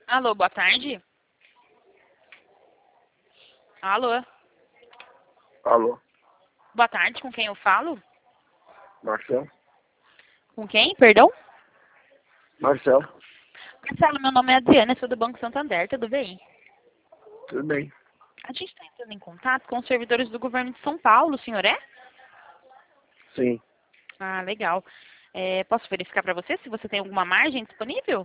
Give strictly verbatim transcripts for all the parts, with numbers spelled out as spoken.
Alô, boa tarde. Alô, Alô, boa tarde, com quem eu falo? Marcelo? Com quem, perdão? Marcelo, Marcelo, meu nome é Adriana, sou do Banco Santander, tudo bem? tudo bem? A gente está entrando em contato com os servidores do governo de São Paulo, o senhor é? Sim, Ah, legal. É, posso verificar para você se você tem alguma margem disponível?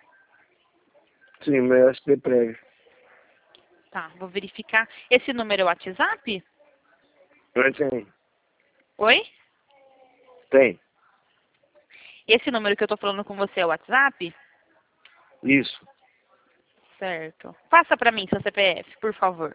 sim, meu S P prévio. Tá, vou verificar. Esse número é o WhatsApp? Não tem, Oi? tem, Esse número que eu tô falando com você é o WhatsApp? isso, Certo. Passa para mim seu C P F, por favor.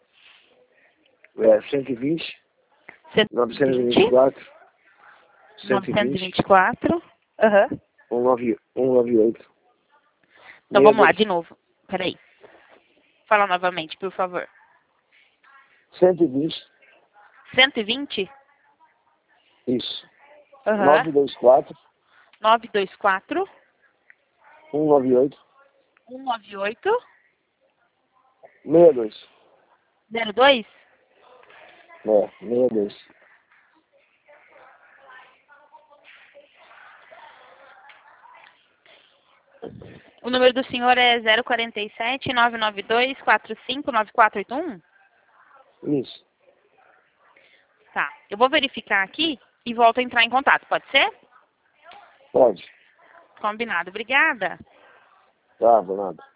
é cento e vinte, novecentos e vinte e quatro, cento e vinte, novecentos e vinte e quatro. Aham. cento e nove, cento e noventa e oito, Então sessenta e vamos lá, dois, de novo. Peraí. Fala novamente, por favor. cento e vinte, cento e vinte? isso, Aham. nove dois quatro, nove dois quatro, cento e noventa e oito, um nove oito, sessenta e dois, zero dois? é, sessenta e dois. O número do senhor é zero quatro sete, nove nove dois, quatro cinco nove quatro oito um? Isso, Tá. Eu vou verificar aqui e volto a entrar em contato. Pode ser? pode, Combinado. Obrigada. tá, do nada.